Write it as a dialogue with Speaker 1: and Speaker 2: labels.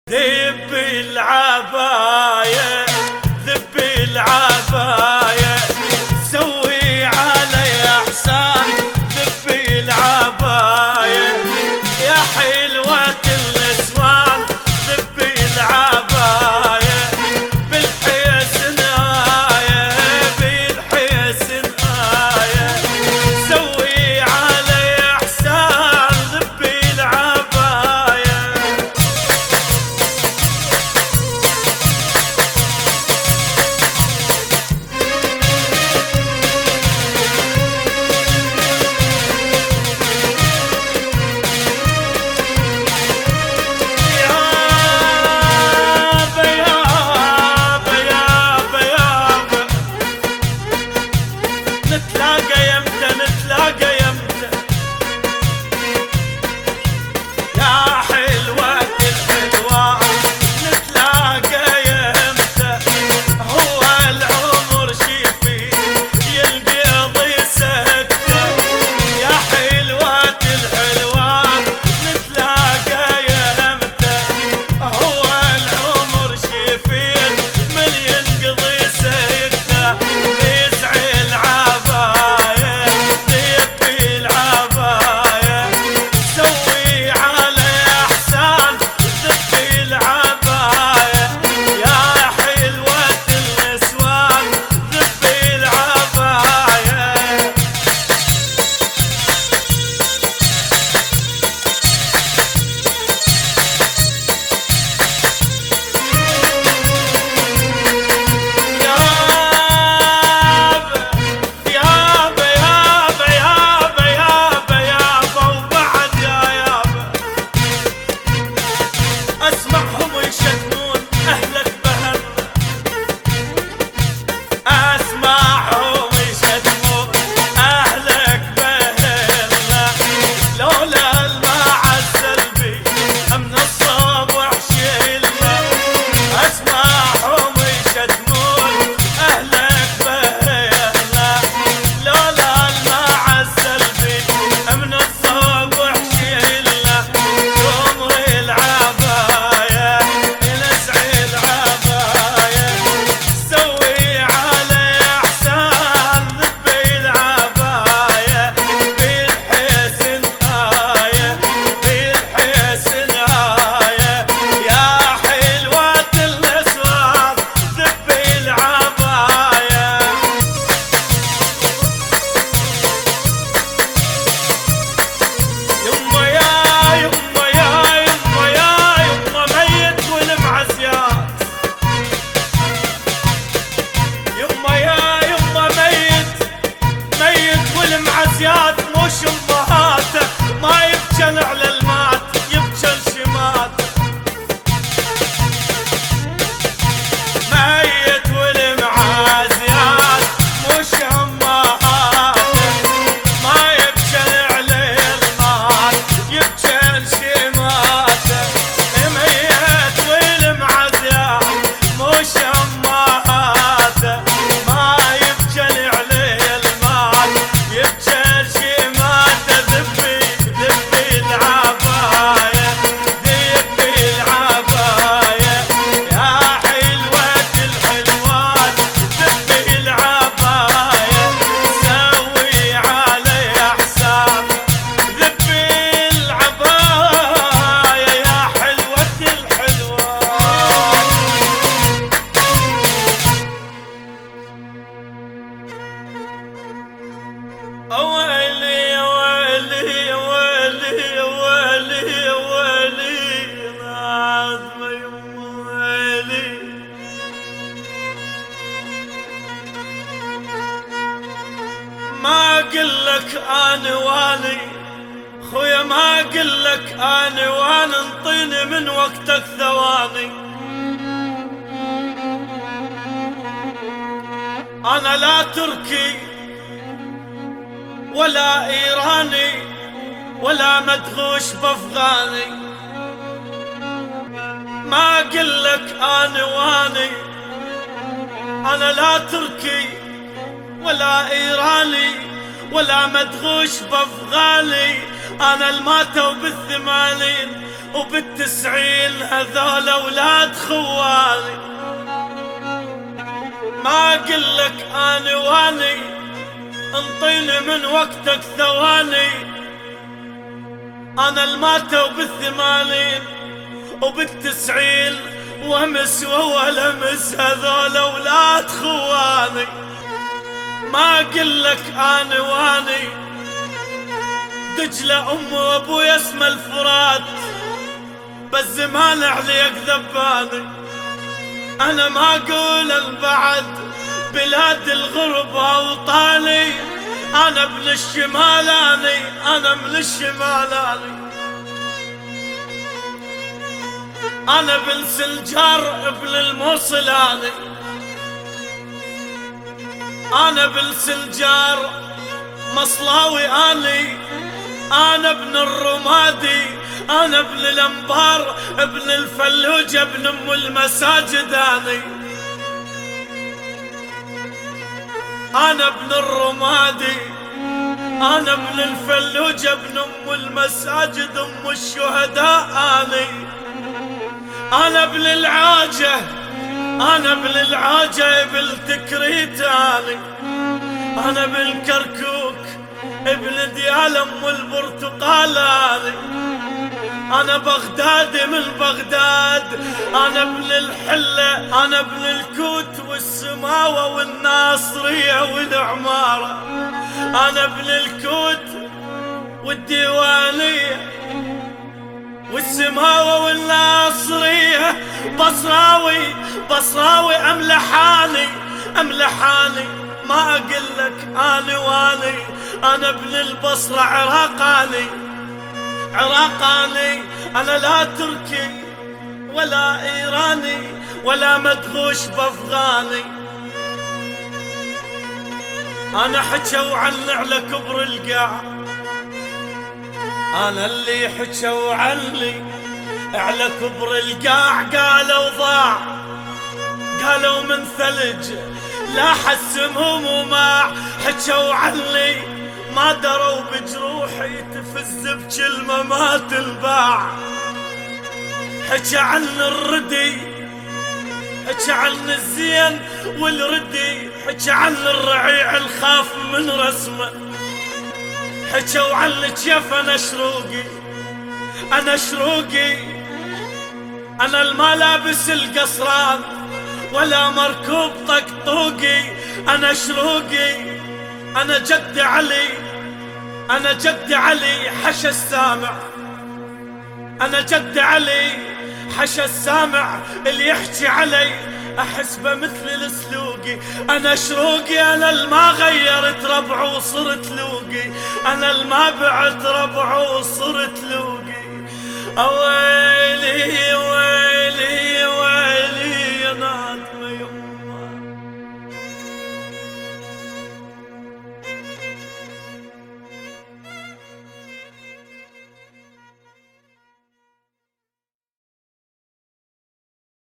Speaker 1: ذب العباية ذب العباية سوي علي احسان ذب العباية يا حلوة النسوان ذب العباية بالحسن آية بالحسن آية سوي علي احسان ذب العباية نتلاقى يمتى نتلاقى يمتى يا حلوة الحلوة نتلاقى يمتى هو العمر شي فيه ينقضي سكتة يا حلوة الحلوة نتلاقى يمتى هو العمر شي فيه من ينقضي سكتة يزعل عباية ذب العباية سوي علي احسان ذب العباية يا حلوة النسوان ذب العباية يابا يابا يابا يابا يابا وبعد يا يابا اسمعهم يشتمون اهلك بهر اسمعهم يشتمون اهلك بهرنا لولا المعزة البي من الصبح شيلنا اسمعهم يشتمون اهلك بهرنا لولا المعزة البي من الصبح شيلنا عمر العباية نزع العباية سوي علي احسان ذب العباية بالحسن آية بالحسن آية يا حلوة النسوان ذب العباية يما يا يما يا يما يا يما ميت والمعزيات يما يا يما ميت ميت والمعزيات مش امهاته ما يبجن على المات يبجن شماته ميت والمعزيات مش امهاته ما يبجن عليه المات يبجن شماته ميت والمعزيات مش امهاته ما يبجن عليه المات يبجن شماته ذبي ذبي العباية ذبي العباية يا حلوة الحلوات ذبي العباية سوي علي احسان ذبي العباية يا حلوة الحلوات ويلي ويلي ويلي ويلي ويلي نعم يما ويلي ما قلك انا والي خويا ما قلك انا وانا انطيني من وقتك ثواني انا لا تركي ولا ايراني ولا مدغوش بافغاني ما قلك انا واني انا لا تركي ولا ايراني ولا مدغوش بافغاني انا الماتوا بالثمانين وبالتسعين هذول اولاد خوالي. ما اقلك اني واني انطيني من وقتك ثواني. انا الماتوا بالثمانين وبالتسعين وامس واول امس هذول اولاد خواني. ما اقلك اني واني دجلة ام وابويا اسمه الفرات، بالزمان عليك ذباني. انا ما اقول البعد بلاد الغربة اوطاني، انا ابن الشمالاني، انا من الشمالاني. انا بن سنجار ابن الموصلاني، انا بن سنجار مصلاوي اني. انا ابن الرمادي، انا ابن الانبار، ابن الفلوجة، ابن ام المساجد اني. انا ابن الرمادي، انا ابن الفلوجة، ابن ام المساجد، ام الشهداء اني. انا ابن العاجة، انا ابن العاجة ابن تكريت اني. انا ابن كركوك ابن ديال ام البرتقال اني. انا بغدادي من بغداد، انا ابن الحلة، انا ابن الكوت والسماوة والناصرية والعمارة. انا ابن الكوت والديوانية والسماوة والناصرية. بصراوي بصراوي املحاني املحاني. ما اقلك اني واني انا ابن البصرة عراقاني عراقاني. انا لا تركي ولا ايراني ولا مدغوش بافغاني. انا حكوا عني على كبر القاع، انا اللي حكوا عني على كبر القاع. قالوا ضاع، قالوا من ثلج لا حسمهم وماع. حكوا عني ما دروا بجروحي تفز بكلمة ما تنباع. حكى عن الردي، حكى عن الزين والردي، حكى عن الرعيع الخاف من رسمه. حكوا عني كيف انا شروقي، انا شروقي. انا الملابس القصران ولا مركوب طقطوقي. انا شروقي، انا جد علي، انا جد علي حشى السامع. انا جد علي حشى السامع، اللي يحكي علي احسبه مثل السلوقي. انا شروقي، انا الما غيرت ربعه وصرت لوقي. انا الما بعت ربعه وصرت لوقي. اويلي ويلي